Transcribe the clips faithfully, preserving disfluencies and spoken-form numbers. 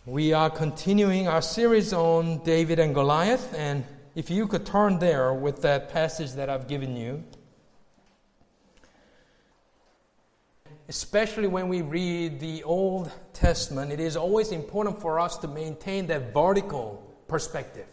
We are continuing our series on David and Goliath, and if you could turn there with that passage that I've given you. Especially when we read the Old Testament, it is always important for us to maintain that vertical perspective.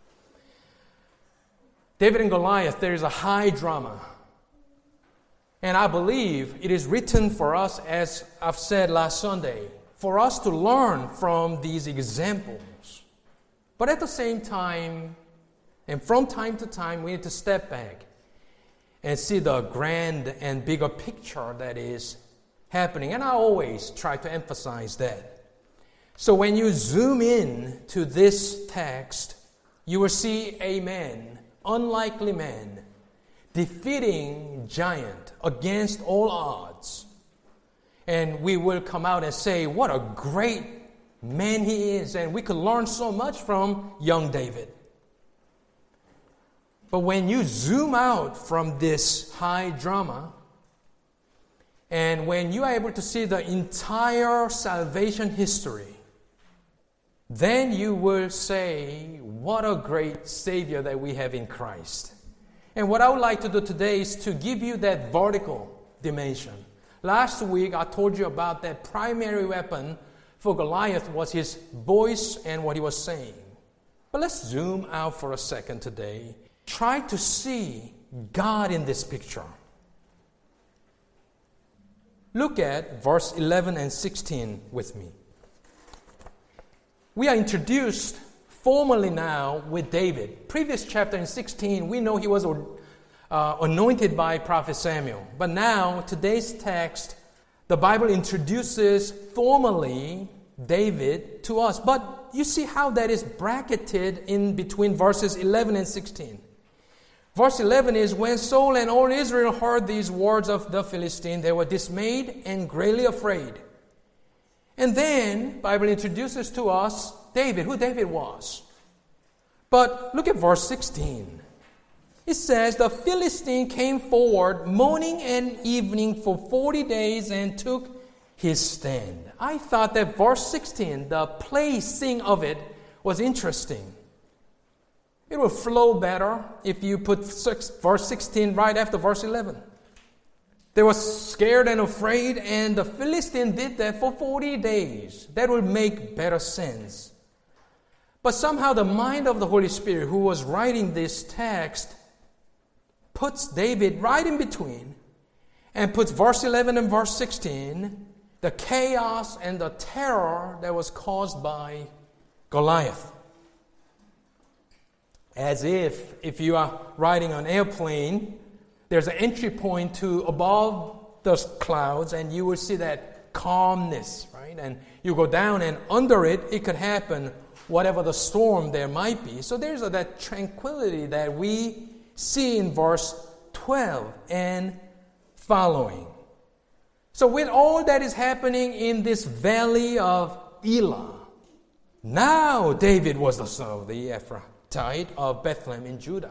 David and Goliath, there is a high drama. And I believe it is written for us, as I've said last Sunday, for us to learn from these examples. But at the same time, and from time to time, we need to step back and see the grand and bigger picture that is happening. And I always try to emphasize that. So when you zoom in to this text, you will see a man, unlikely man, defeating giant against all odds. And we will come out and say, what a great man he is. And we could learn so much from young David. But when you zoom out from this high drama, and when you are able to see the entire salvation history, then you will say, what a great Savior that we have in Christ. And what I would like to do today is to give you that vertical dimension. Last week, I told you about that primary weapon for Goliath was his voice and what he was saying. But let's zoom out for a second today. Try to see God in this picture. Look at verse eleven and sixteen with me. We are introduced formally now with David. Previous chapter in sixteen, we know he was uh, anointed by Prophet Samuel. But now, today's text, the Bible introduces formally David to us. But you see how that is bracketed in between verses eleven and sixteen. Verse eleven is, when Saul and all Israel heard these words of the Philistine, they were dismayed and greatly afraid. And then, the Bible introduces to us David, who David was. But look at verse sixteen. It says, the Philistine came forward morning and evening for forty days and took his stand. I thought that verse sixteen, the placing of it, was interesting. It will flow better if you put six, verse sixteen right after verse eleven. They were scared and afraid, and the Philistine did that for forty days. That will make better sense. But somehow the mind of the Holy Spirit, who was writing this text, puts David right in between and puts verse eleven and verse sixteen, the chaos and the terror that was caused by Goliath. As if, if you are riding an airplane, there's an entry point to above the clouds, and you will see that calmness, right? And you go down, and under it, it could happen whatever the storm there might be. So there's a, that tranquility that we see in verse twelve and following. So with all that is happening in this valley of Elah, now David was the son of the Ephrathite of Bethlehem in Judah.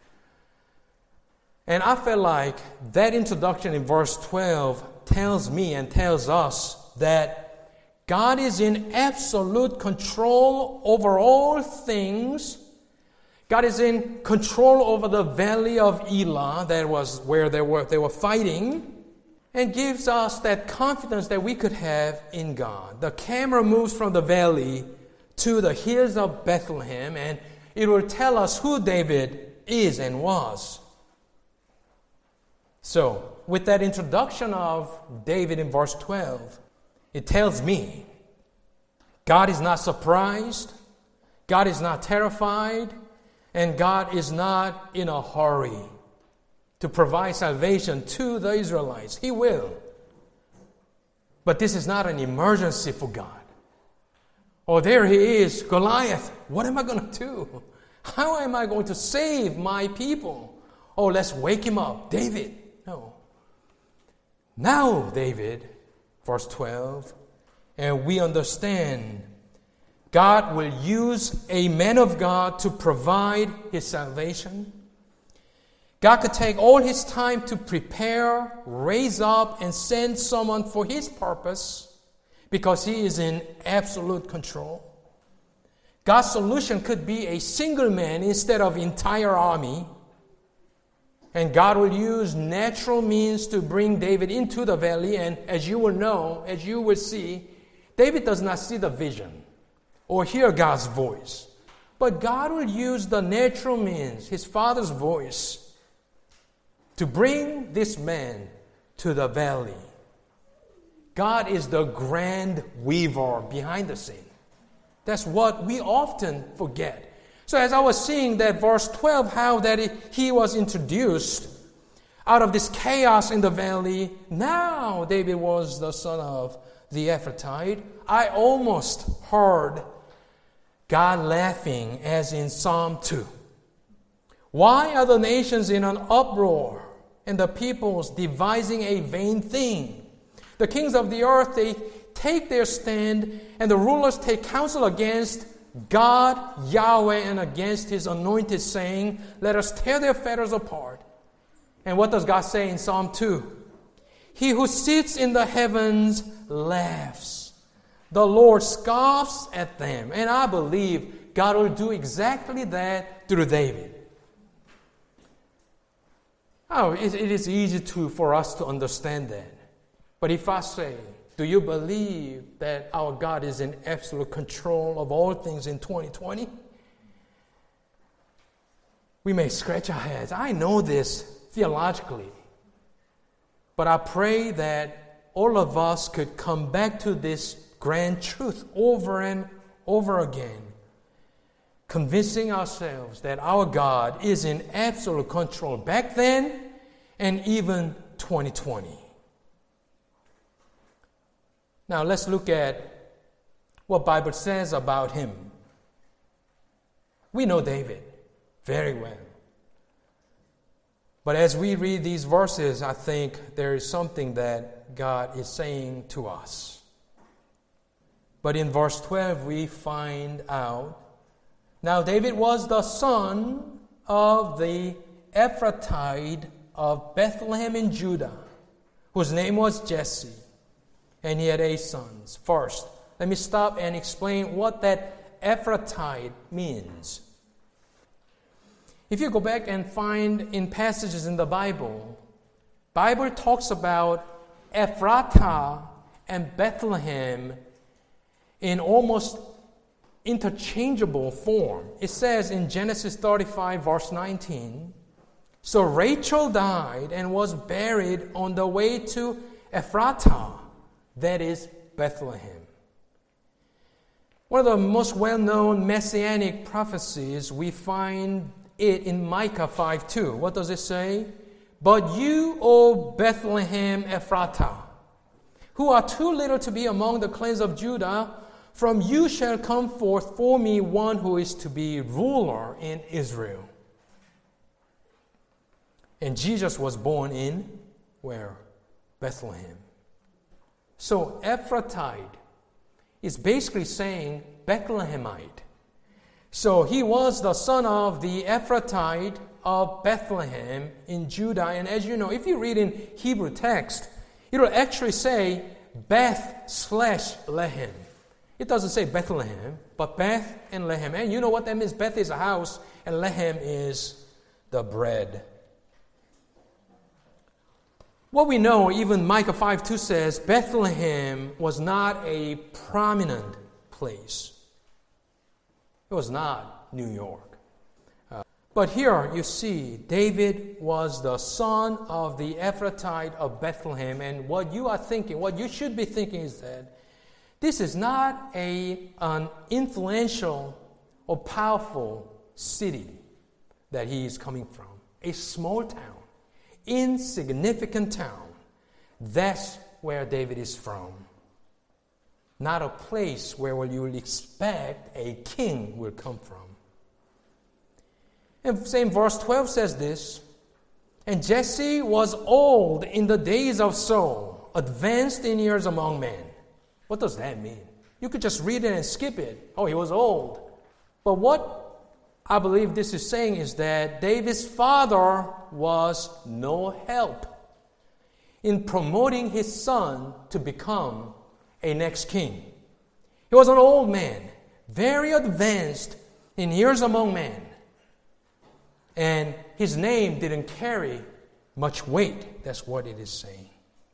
And I felt like that introduction in verse twelve tells me and tells us that God is in absolute control over all things. God is in control over the valley of Elah, that was where they were, they were fighting, and gives us that confidence that we could have in God. The camera moves from the valley to the hills of Bethlehem, and it will tell us who David is and was. So, with that introduction of David in verse twelve, it tells me God is not surprised, God is not terrified, and God is not in a hurry to provide salvation to the Israelites. He will. But this is not an emergency for God. Oh, there he is, Goliath. What am I going to do? How am I going to save my people? Oh, let's wake him up. David. No. Now, David, verse twelve, and we understand God will use a man of God to provide his salvation. God could take all his time to prepare, raise up, and send someone for his purpose because he is in absolute control. God's solution could be a single man instead of entire army. And God will use natural means to bring David into the valley. And as you will know, as you will see, David does not see the vision or hear God's voice. But God will use the natural means, his father's voice, to bring this man to the valley. God is the grand weaver behind the scene. That's what we often forget. So as I was seeing that verse twelve, how that he was introduced out of this chaos in the valley, now David was the son of the Ephrathite, I almost heard God laughing as in Psalm two. Why are the nations in an uproar and the peoples devising a vain thing? The kings of the earth, they take their stand, and the rulers take counsel against God, Yahweh, and against his anointed, saying, let us tear their fetters apart. And what does God say in Psalm two? He who sits in the heavens laughs. The Lord scoffs at them. And I believe God will do exactly that through David. Oh, it, it is easy to for us to understand that. But if I say, do you believe that our God is in absolute control of all things in twenty twenty? We may scratch our heads. I know this theologically. But I pray that all of us could come back to this grand truth over and over again, convincing ourselves that our God is in absolute control back then and even twenty twenty. Now let's look at what Bible says about him. We know David very well. But as we read these verses, I think there is something that God is saying to us. But in verse twelve, we find out, now David was the son of the Ephrathite of Bethlehem in Judah, whose name was Jesse, and he had eight sons. First, let me stop and explain what that Ephrathite means. If you go back and find in passages in the Bible, Bible talks about Ephratah and Bethlehem in almost interchangeable form. It says in Genesis thirty-five, verse nineteen, so Rachel died and was buried on the way to Ephratah, that is Bethlehem. One of the most well-known messianic prophecies, we find it in Micah five two. What does it say? But you, O Bethlehem Ephratah, who are too little to be among the clans of Judah, from you shall come forth for me one who is to be ruler in Israel. And Jesus was born in where? Bethlehem. So Ephrathite is basically saying Bethlehemite. So he was the son of the Ephrathite of Bethlehem in Judah. And as you know, if you read in Hebrew text, it will actually say Beth slash Lehem. It doesn't say Bethlehem, but Beth and Lehem. And you know what that means? Beth is a house, and Lehem is the bread. What we know, even Micah five two says, Bethlehem was not a prominent place. It was not New York. Uh, but here you see, David was the son of the Ephrathite of Bethlehem. And what you are thinking, what you should be thinking is that this is not a, an influential or powerful city that he is coming from. A small town, insignificant town. That's where David is from. Not a place where you will expect a king will come from. And same verse twelve says this, and Jesse was old in the days of Saul, advanced in years among men. What does that mean? You could just read it and skip it. Oh, he was old. But what I believe this is saying is that David's father was no help in promoting his son to become a next king. He was an old man, very advanced in years among men. And his name didn't carry much weight. That's what it is saying.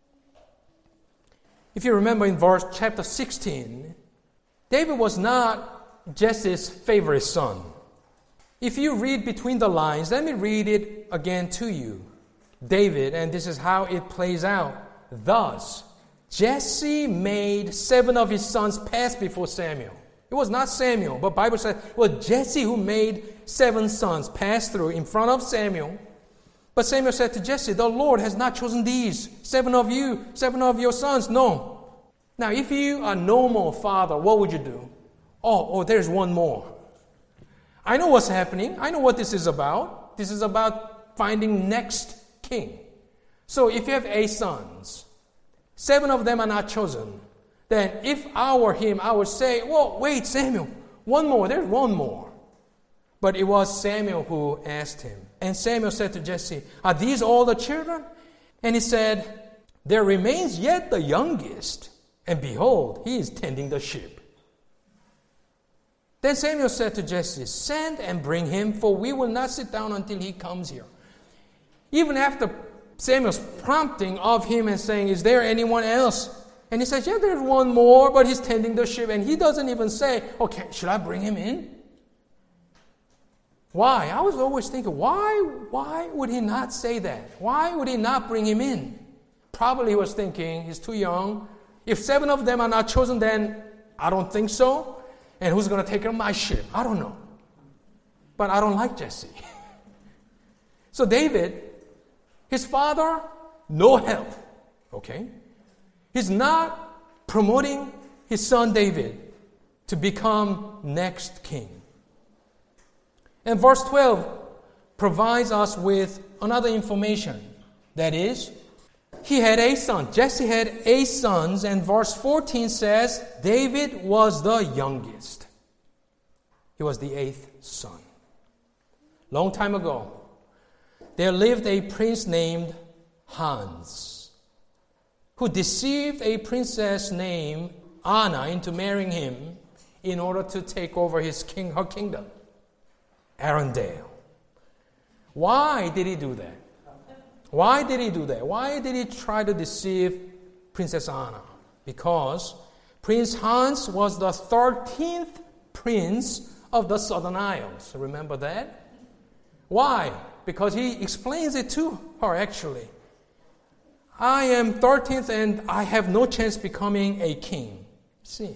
If you remember in verse chapter sixteen, David was not Jesse's favorite son. If you read between the lines, let me read it again to you. David, and this is how it plays out. Thus, Jesse made seven of his sons pass before Samuel. It was not Samuel, but the Bible says it was Jesse who made seven sons pass through in front of Samuel. But Samuel said to Jesse, the Lord has not chosen these, seven of you, seven of your sons. No. Now, if you are a normal father, what would you do? Oh, oh, there's one more. I know what's happening. I know what this is about. This is about finding next king. So if you have eight sons, seven of them are not chosen, then if I were him, I would say, well, wait, Samuel, one more, there's one more. But it was Samuel who asked him. And Samuel said to Jesse, are these all the children? And he said, there remains yet the youngest, and behold, he is tending the sheep. Then Samuel said to Jesse, send and bring him, for we will not sit down until he comes here. Even after Samuel's prompting of him and saying, is there anyone else? And he says, yeah, there's one more, but he's tending the sheep. And he doesn't even say, okay, should I bring him in? Why? I was always thinking, why, why would he not say that? Why would he not bring him in? Probably he was thinking, he's too young. If seven of them are not chosen, then I don't think so. And who's going to take care of my sheep? I don't know. But I don't like Jesse. So David, his father, no help. Okay? He's not promoting his son David to become next king. And verse twelve provides us with another information. That is, he had eight sons. Jesse had eight sons, and verse fourteen says David was the youngest. He was the eighth son. Long time ago, there lived a prince named Hans, who deceived a princess named Anna into marrying him in order to take over his king, her kingdom, Arundel. Why did he do that? Why did he do that? Why did he try to deceive Princess Anna? Because Prince Hans was the thirteenth prince of the Southern Isles. Remember that? Why? Because he explains it to her, actually. I am thirteenth and I have no chance becoming a king. See?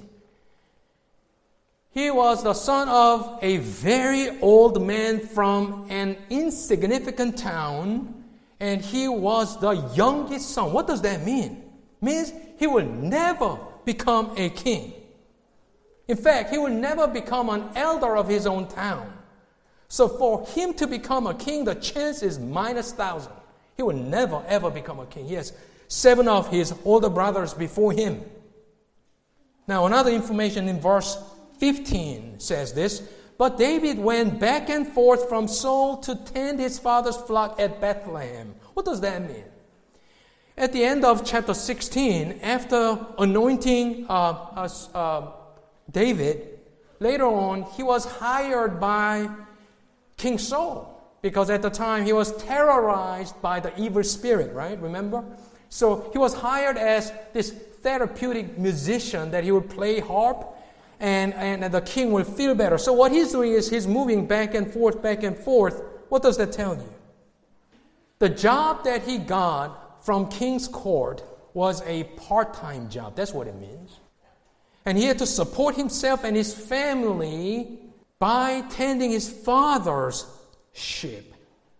He was the son of a very old man from an insignificant town, and he was the youngest son. What does that mean? It means he will never become a king. In fact, he will never become an elder of his own town. So for him to become a king, the chance is minus thousand. He will never, ever become a king. He has seven of his older brothers before him. Now, another information in verse fifteen says this, but David went back and forth from Saul to tend his father's flock at Bethlehem. What does that mean? At the end of chapter sixteen, after anointing uh, uh, uh, David, later on, he was hired by King Saul, because at the time he was terrorized by the evil spirit, right? Remember? So he was hired as this therapeutic musician that he would play harp, and, and the king will feel better. So what he's doing is he's moving back and forth, back and forth. What does that tell you? The job that he got from king's court was a part-time job. That's what it means. And he had to support himself and his family by tending his father's sheep.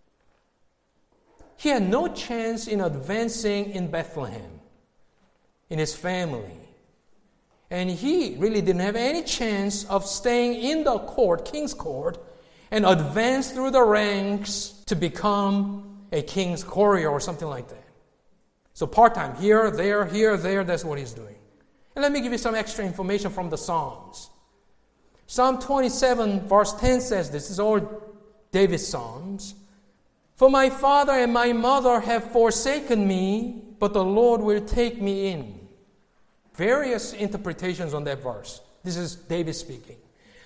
He had no chance in advancing in Bethlehem, in his family. And he really didn't have any chance of staying in the court, king's court, and advance through the ranks to become a king's courier or something like that. So part-time, here, there, here, there, that's what he's doing. And let me give you some extra information from the Psalms. Psalm twenty-seven, verse ten says this. This is all David's Psalms. For my father and my mother have forsaken me, but the Lord will take me in. Various interpretations on that verse. This is David speaking.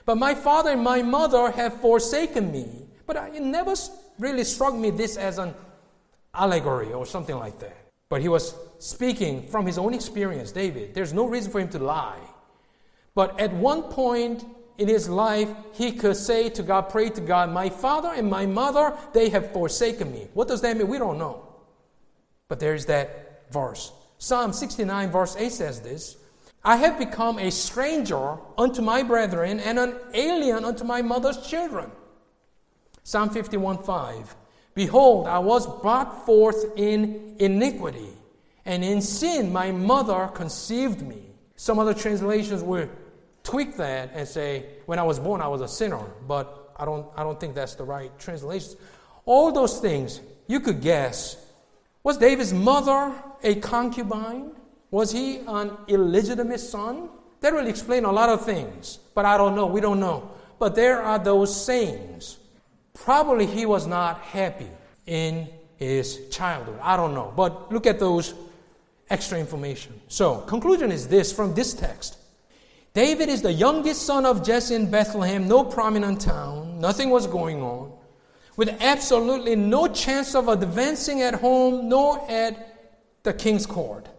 But my father and my mother have forsaken me. But it never really struck me this as an allegory or something like that. But he was speaking from his own experience, David. There's no reason for him to lie. But at one point in his life, he could say to God, pray to God, my father and my mother, they have forsaken me. What does that mean? We don't know. But there's that verse. Psalm sixty-nine verse eight says this, I have become a stranger unto my brethren and an alien unto my mother's children. Psalm fifty-one five, behold, I was brought forth in iniquity, and in sin my mother conceived me. Some other translations will tweak that and say, when I was born, I was a sinner. But I don't, I don't think that's the right translation. All those things, you could guess. Was David's mother a concubine? Was he an illegitimate son? That will explain a lot of things. But I don't know. We don't know. But there are those sayings. Probably he was not happy in his childhood. I don't know. But look at those extra information. So, conclusion is this from this text. David is the youngest son of Jesse in Bethlehem, no prominent town, nothing was going on, with absolutely no chance of advancing at home nor at the king's court.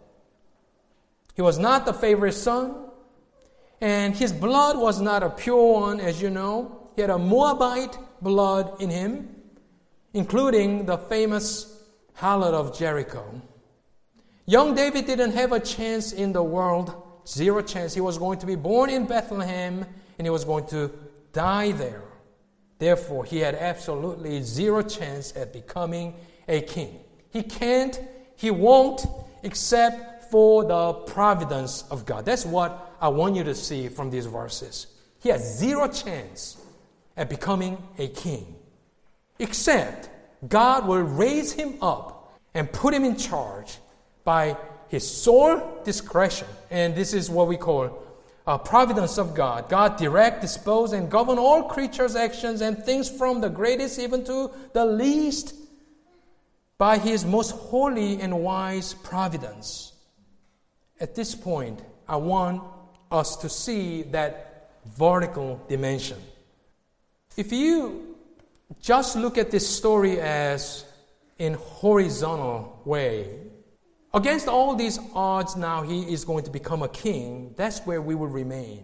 He was not the favorite son, and his blood was not a pure one, as you know. He had a Moabite blood in him, including the famous harlot of Jericho. Young David didn't have a chance in the world, zero chance. He was going to be born in Bethlehem, and he was going to die there. Therefore, he had absolutely zero chance at becoming a king. He can't, he won't, except for the providence of God. That's what I want you to see from these verses. He has zero chance at becoming a king, except God will raise him up and put him in charge by his sole discretion. And this is what we call uh, providence of God. God direct, dispose, and govern all creatures' actions and things from the greatest even to the least by his most holy and wise providence. At this point, I want us to see that vertical dimension. If you just look at this story as in horizontal way, against all these odds now he is going to become a king, that's where we will remain.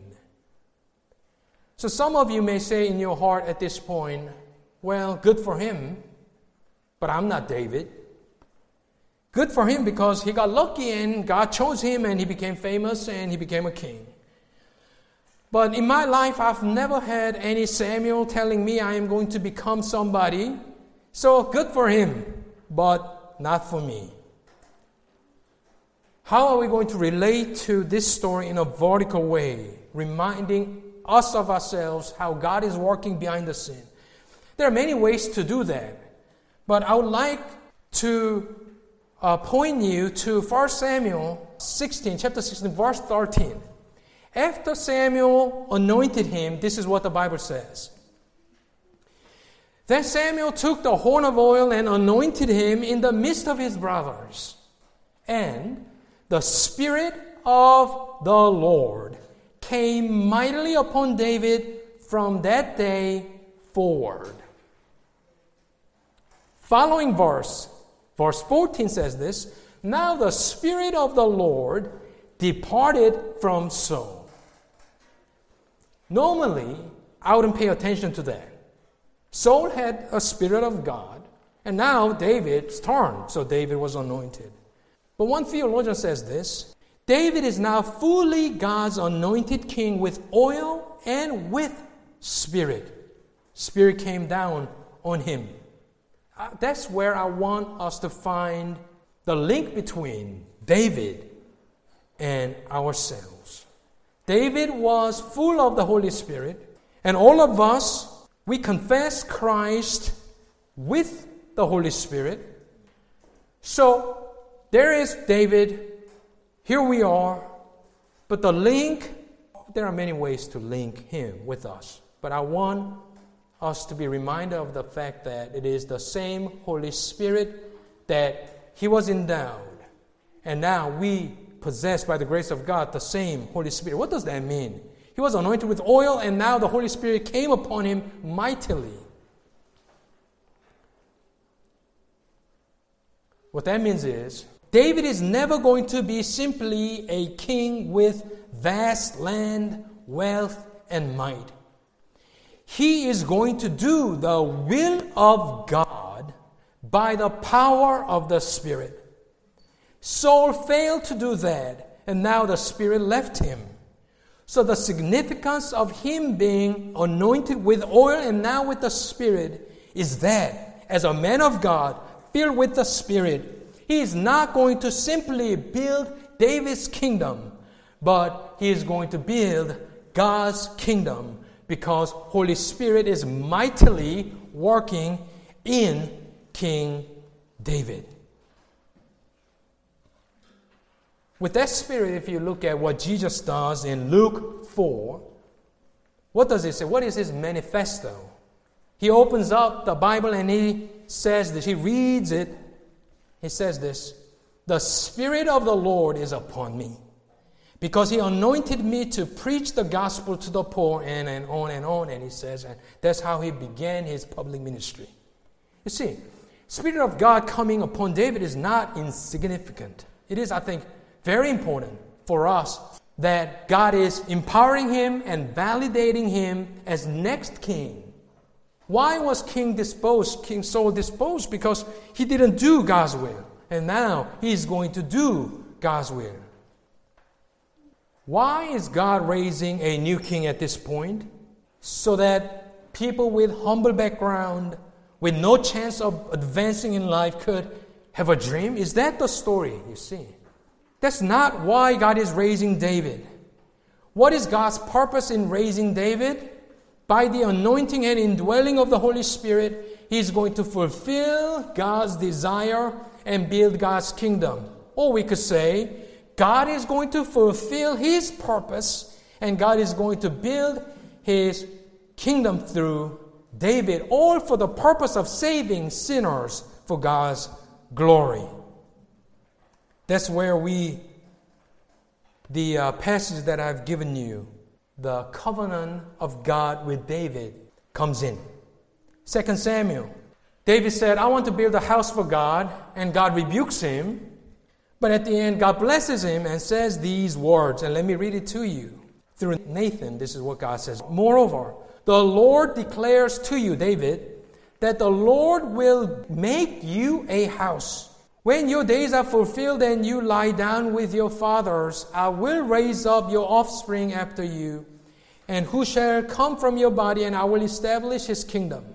So some of you may say in your heart at this point, well, good for him, but I'm not David. Good for him because he got lucky and God chose him and he became famous and he became a king. But in my life, I've never had any Samuel telling me I am going to become somebody. So good for him, but not for me. How are we going to relate to this story in a vertical way, reminding us of ourselves how God is working behind the scene? There are many ways to do that, but I would like to uh, point you to First Samuel sixteen, chapter sixteen, verse thirteen. After Samuel anointed him, this is what the Bible says. Then Samuel took the horn of oil and anointed him in the midst of his brothers. And the Spirit of the Lord came mightily upon David from that day forward. Following verse, verse fourteen says this, now the Spirit of the Lord departed from Saul. Normally, I wouldn't pay attention to that. Saul had a Spirit of God, and now David's turn, so David was anointed. But one theologian says this, David is now fully God's anointed king with oil and with Spirit. Spirit came down on him. Uh, that's where I want us to find the link between David and ourselves. David was full of the Holy Spirit, and all of us, we confess Christ with the Holy Spirit. So, there is David, here we are, but the link, there are many ways to link him with us. But I want us to be reminded of the fact that it is the same Holy Spirit that he was endowed. And now we possess by the grace of God the same Holy Spirit. What does that mean? He was anointed with oil, and now the Holy Spirit came upon him mightily. What that means is, David is never going to be simply a king with vast land, wealth, and might. He is going to do the will of God by the power of the Spirit. Saul failed to do that, and now the Spirit left him. So the significance of him being anointed with oil and now with the Spirit is that, as a man of God, filled with the Spirit, he is not going to simply build David's kingdom, but he is going to build God's kingdom because Holy Spirit is mightily working in King David. With that spirit, if you look at what Jesus does in Luke four, what does he say? What is his manifesto? He opens up the Bible and he says this, he reads it. He says this, "The Spirit of the Lord is upon me, because He anointed me to preach the gospel to the poor," and, and on and on. And he says, and that's how he began his public ministry. You see, Spirit of God coming upon David is not insignificant. It is, I think, very important for us that God is empowering him and validating him as next king. Why was King disposed, King Saul disposed? Because he didn't do God's will. And now he's going to do God's will. Why is God raising a new king at this point? So that people with humble background, with no chance of advancing in life, could have a dream? Is that the story, you see? That's not why God is raising David. What is God's purpose in raising David? By the anointing and indwelling of the Holy Spirit, he is going to fulfill God's desire and build God's kingdom. Or we could say, God is going to fulfill His purpose, and God is going to build His kingdom through David, all for the purpose of saving sinners for God's glory. That's where we, the uh, passage that I've given you, the covenant of God with David, comes in. Second Samuel. David said, "I want to build a house for God," and God rebukes him. But at the end, God blesses him and says these words, and let me read it to you. Through Nathan, this is what God says. "Moreover, the Lord declares to you, David, that the Lord will make you a house. When your days are fulfilled and you lie down with your fathers, I will raise up your offspring after you, and who shall come from your body, and I will establish his kingdom.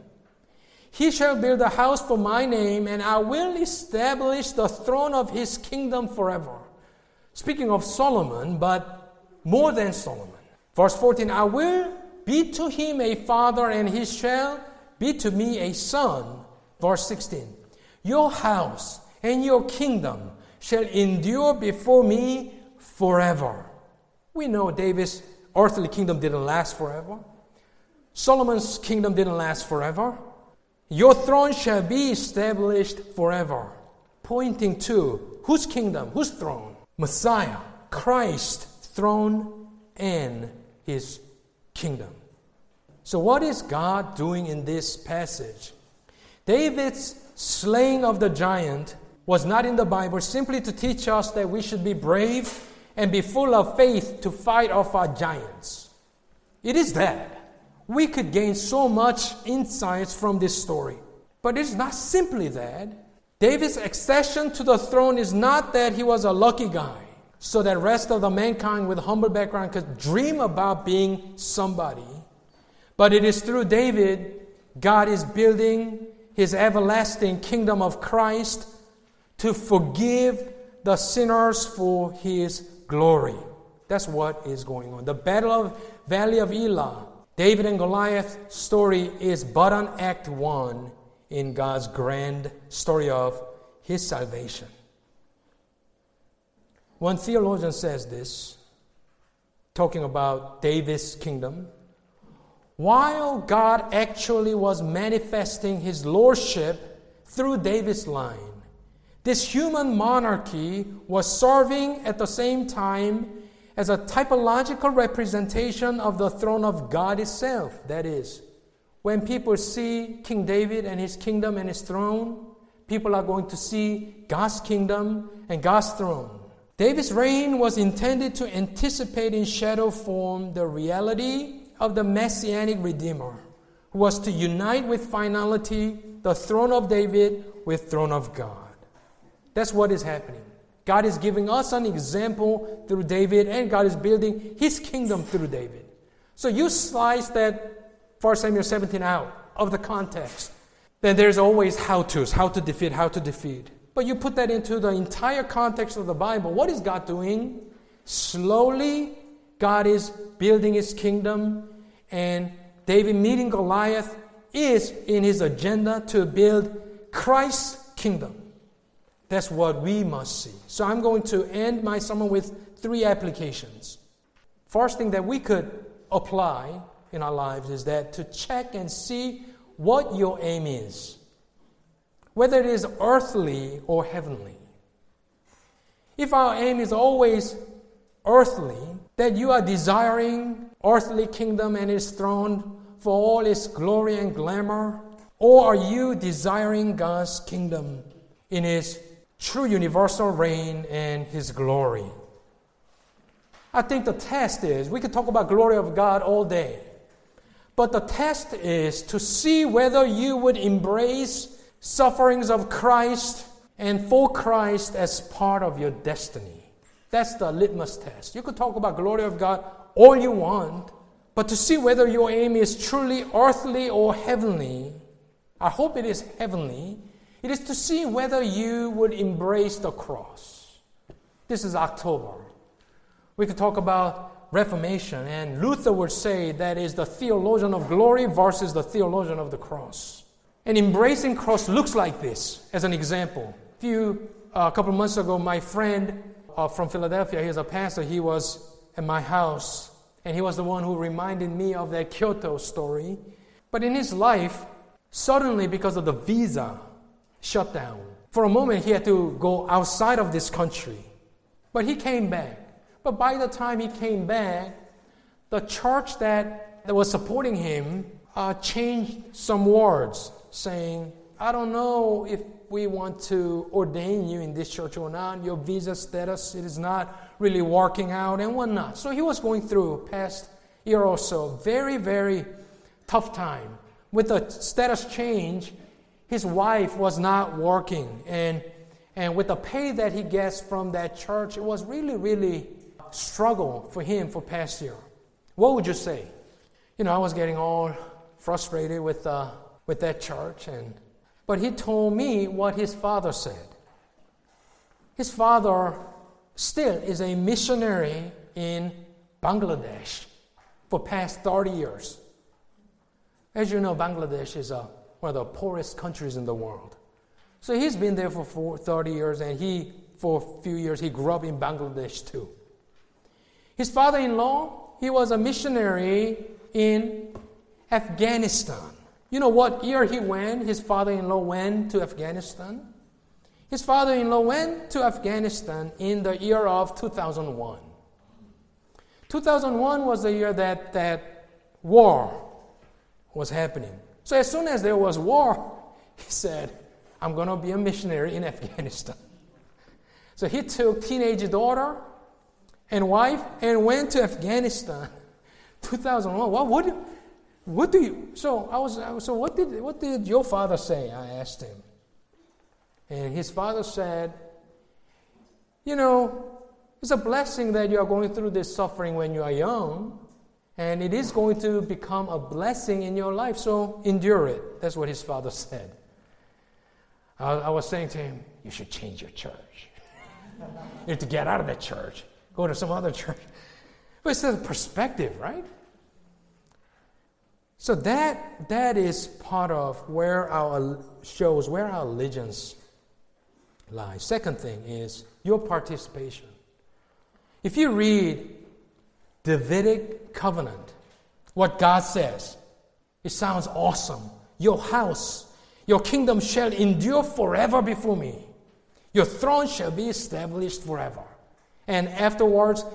He shall build a house for my name, and I will establish the throne of his kingdom forever." Speaking of Solomon, but more than Solomon. Verse fourteen, "I will be to him a father, and he shall be to me a son." Verse sixteen, "Your house and your kingdom shall endure before me forever." We know David's earthly kingdom didn't last forever. Solomon's kingdom didn't last forever. "Your throne shall be established forever." Pointing to whose kingdom, whose throne? Messiah, Christ's throne and his kingdom. So what is God doing in this passage? David's slaying of the giant was not in the Bible simply to teach us that we should be brave and be full of faith to fight off our giants. It is that. We could gain so much insights from this story. But it's not simply that. David's accession to the throne is not that he was a lucky guy, so that rest of the mankind with humble background could dream about being somebody. But it is through David, God is building his everlasting kingdom of Christ to forgive the sinners for his glory. That's what is going on. The Battle of Valley of Elah, David and Goliath story, is but an act one in God's grand story of his salvation. One theologian says this, talking about David's kingdom: while God actually was manifesting his lordship through David's line, this human monarchy was serving at the same time as a typological representation of the throne of God itself. That is, when people see King David and his kingdom and his throne, people are going to see God's kingdom and God's throne. David's reign was intended to anticipate in shadow form the reality of the Messianic Redeemer, who was to unite with finality the throne of David with throne of God. That's what is happening. God is giving us an example through David, and God is building his kingdom through David. So you slice that First Samuel seventeen out of the context, then there's always how-tos, how to defeat, how to defeat. But you put that into the entire context of the Bible. What is God doing? Slowly, God is building his kingdom, and David meeting Goliath is in his agenda to build Christ's kingdom. That's what we must see. So I'm going to end my sermon with three applications. First thing that we could apply in our lives is that to check and see what your aim is, whether it is earthly or heavenly. If our aim is always earthly, that you are desiring earthly kingdom and its throne for all its glory and glamour, or are you desiring God's kingdom in his true universal reign and his glory? I think the test is, we could talk about glory of God all day, but the test is to see whether you would embrace sufferings of Christ and for Christ as part of your destiny. That's the litmus test. You could talk about glory of God all you want, but to see whether your aim is truly earthly or heavenly, I hope it is heavenly, it is to see whether you would embrace the cross. This is October. We could talk about Reformation, and Luther would say that is the theologian of glory versus the theologian of the cross. And embracing cross looks like this, as an example. A few, uh, a couple of months ago, my friend uh, from Philadelphia, he's a pastor, he was at my house, and he was the one who reminded me of that Kyoto story. But in his life, suddenly because of the visa shut down, for a moment he had to go outside of this country. But he came back. But by the time he came back, the church that, that was supporting him uh, changed some words, saying, I don't know if we want to ordain you in this church or not. Your visa status, it is not really working out and whatnot. So he was going through past year or so, very, very tough time. With the status change, his wife was not working. And, and with the pay that he gets from that church, it was really, really struggle for him for past year. What would you say? You know, I was getting all frustrated with uh, with that church, and but he told me what his father said. His father still is a missionary in Bangladesh for past thirty years. As you know, Bangladesh is a, one of the poorest countries in the world. So he's been there for four, thirty years, and he, for a few years, he grew up in Bangladesh too. His father-in-law, he was a missionary in Afghanistan. You know what year he went? His father-in-law went to Afghanistan. His father-in-law went to Afghanistan in the year of two thousand one. two thousand one was the year that that war was happening. So as soon as there was war, he said, I'm going to be a missionary in Afghanistan. So he took teenage daughter and wife and went to Afghanistan. two thousand one. What would you, what do you? So I was. So what did what did your father say? I asked him, and his father said, "You know, it's a blessing that you are going through this suffering when you are young, and it is going to become a blessing in your life. So endure it." That's what his father said. I, I was saying to him, "You should change your church. You have to get out of that church. Go to some other church." But it's the perspective, right? So that that is part of where our shows where our allegiance lies. Second thing is your participation. If you read Davidic covenant, what God says, it sounds awesome. Your house, your kingdom shall endure forever before me. Your throne shall be established forever. And afterwards,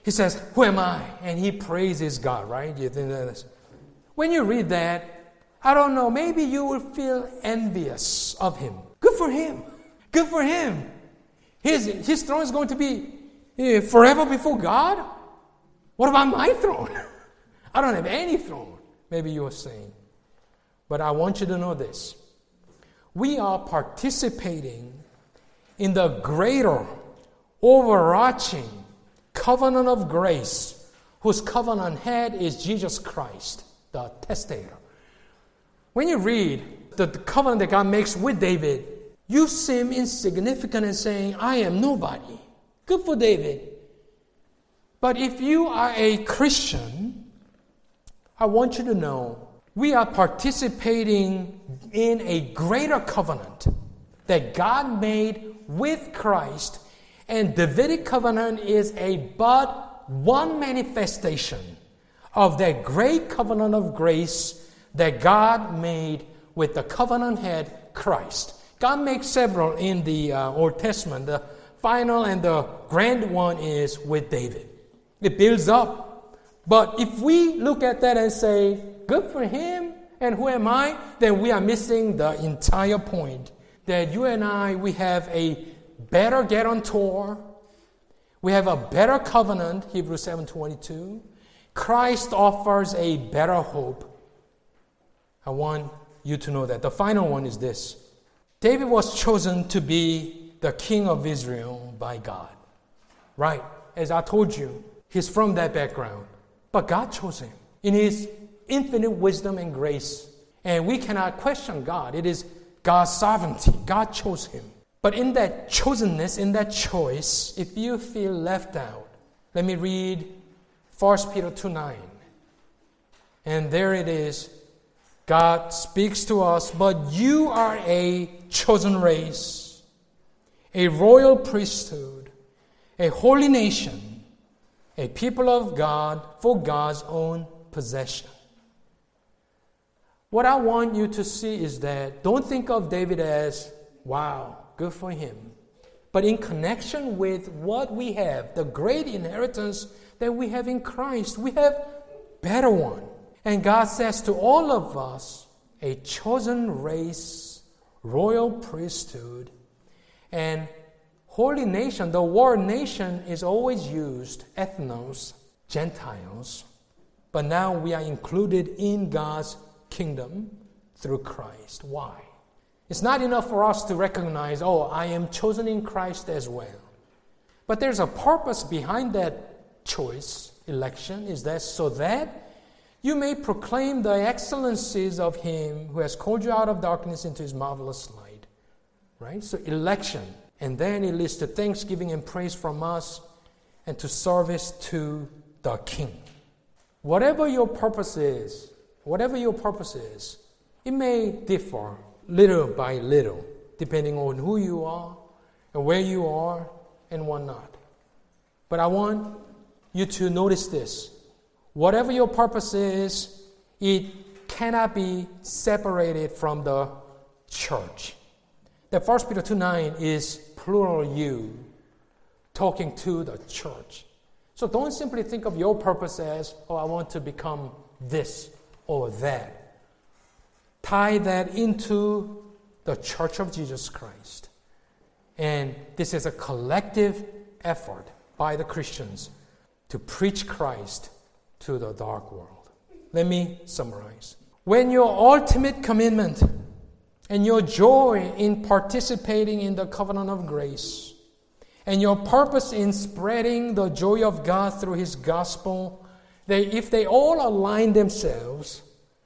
he says, who am I? And he praises God, right? You think that when you read that, I don't know, maybe you will feel envious of him. Good for him. Good for him. His, his throne is going to be eh, forever before God. What about my throne? I don't have any throne. Maybe you are saying. But I want you to know this. We are participating in the greater, overarching covenant of grace, whose covenant head is Jesus Christ, the testator. When you read the, the covenant that God makes with David, you seem insignificant and saying, I am nobody. Good for David. But if you are a Christian, I want you to know we are participating in a greater covenant that God made with Christ, and the Davidic covenant is a but one manifestation of that great covenant of grace that God made with the covenant head, Christ. God makes several in the uh, Old Testament. The final and the grand one is with David. It builds up. But if we look at that and say, good for him, and who am I? Then we are missing the entire point. That you and I, we have a better guarantor. We have a better covenant, Hebrews seven twenty-two. Christ offers a better hope. I want you to know that. The final one is this. David was chosen to be the king of Israel by God. Right? As I told you, he's from that background. But God chose him in his infinite wisdom and grace. And we cannot question God. It is God's sovereignty. God chose him. But in that chosenness, in that choice, if you feel left out, let me read First Peter two nine. And there it is. God speaks to us, but you are a chosen race, a royal priesthood, a holy nation, a people of God for God's own possession. What I want you to see is that don't think of David as, wow, good for him. But in connection with what we have, the great inheritance that we have in Christ, we have better one. And God says to all of us, a chosen race, royal priesthood, and holy nation. The word nation is always used, ethnos, Gentiles. But now we are included in God's kingdom through Christ. Why? It's not enough for us to recognize, oh, I am chosen in Christ as well. But there's a purpose behind that choice, election, is that so that you may proclaim the excellencies of him who has called you out of darkness into his marvelous light. Right? So election. And then it leads to thanksgiving and praise from us and to service to the King. Whatever your purpose is, whatever your purpose is, it may differ little by little, depending on who you are and where you are and whatnot. But I want you to notice this. Whatever your purpose is, it cannot be separated from the church. The First Peter two nine is plural you, talking to the church. So don't simply think of your purpose as, oh, I want to become this or that. Tie that into the church of Jesus Christ. And this is a collective effort by the Christians to preach Christ to the dark world. Let me summarize. When your ultimate commitment and your joy in participating in the covenant of grace and your purpose in spreading the joy of God through his gospel, they, if they all align themselves,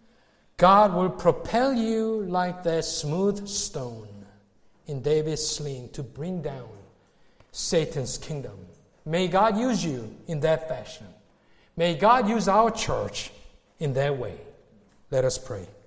God will propel you like that smooth stone in David's sling to bring down Satan's kingdom. May God use you in that fashion. May God use our church in that way. Let us pray.